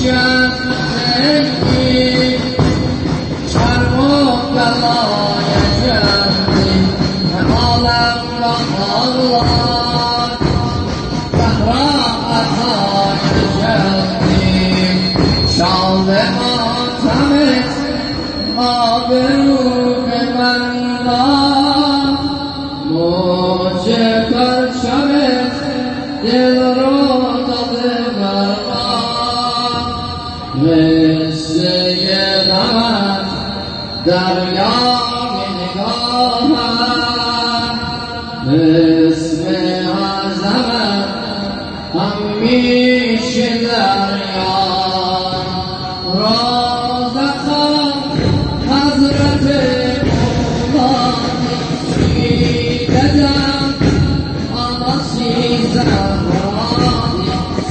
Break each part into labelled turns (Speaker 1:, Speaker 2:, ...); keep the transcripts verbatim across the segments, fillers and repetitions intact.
Speaker 1: جنگی شرم و بلای جنگی عالم را الله زهراءهای جنگی شال ماتمت آبرو به من داد موج پرچمت دل رو داده بر قصه غمت دریای نگاهم اسم عظمت همیشه دریا رازقم حضرت مولا سیدتم آناسی زهرایی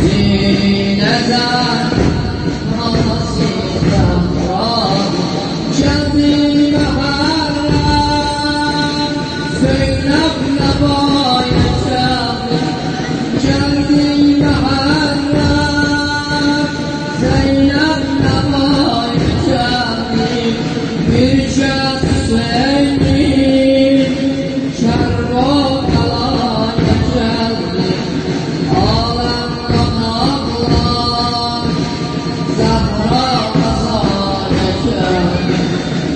Speaker 1: سیدتم Say